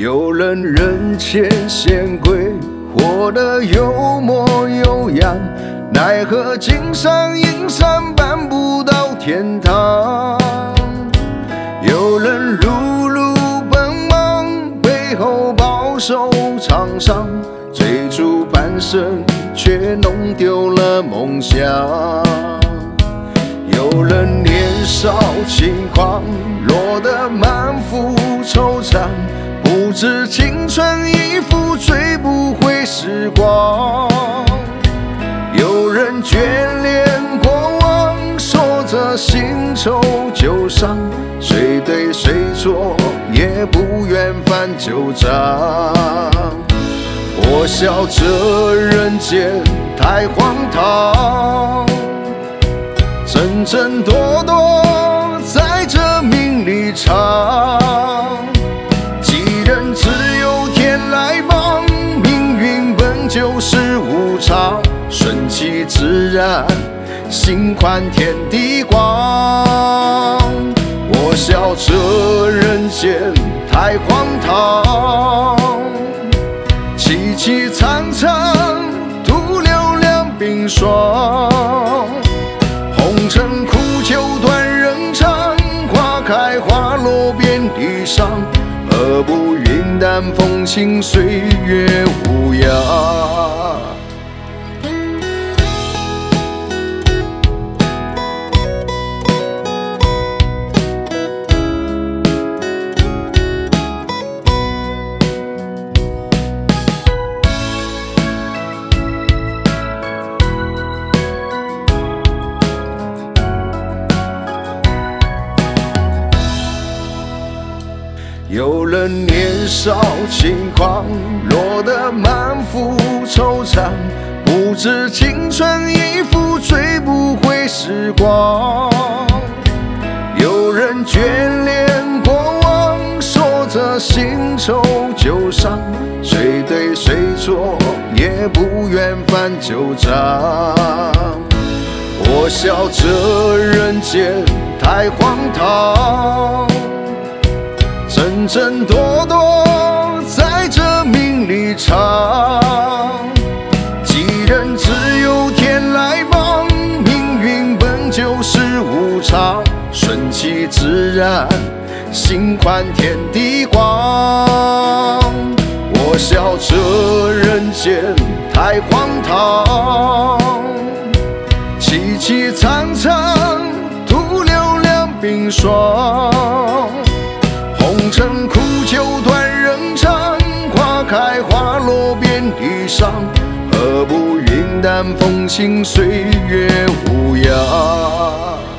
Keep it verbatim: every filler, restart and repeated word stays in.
有人人前显贵，活得有模有样，奈何金山银山搬不到天堂。有人碌碌奔忙，背后饱受创伤，追逐半生却弄丢了梦想。有人年少轻狂，落得满腹惆怅，不知青春已付，追不回时光。有人眷恋过往，说着新仇旧伤，谁对谁错也不愿翻旧账。我笑这人间太荒唐，争争夺夺在这名利场。既然只有天来帮，命运本就是无常，顺其自然，心宽天地广。我笑这人间太荒唐，凄凄惨惨，徒留两鬓霜。红尘苦酒断人肠，花开花落遍地伤。何不云淡风轻，岁月无恙。有人年少轻狂，落得满腹惆怅，不知青春已付，追不回时光。有人眷恋过往，说着新仇旧伤，谁对谁错也不愿翻旧账。我笑这人间太荒唐，争争夺夺在这名利场。既然只有天来帮，命运本就是无常，顺其自然，心宽天地广。我笑这人间太荒唐，凄凄惨惨，徒留两鬓霜。红尘苦酒断人肠，花开花落遍地伤。何不云淡风轻，岁月无恙。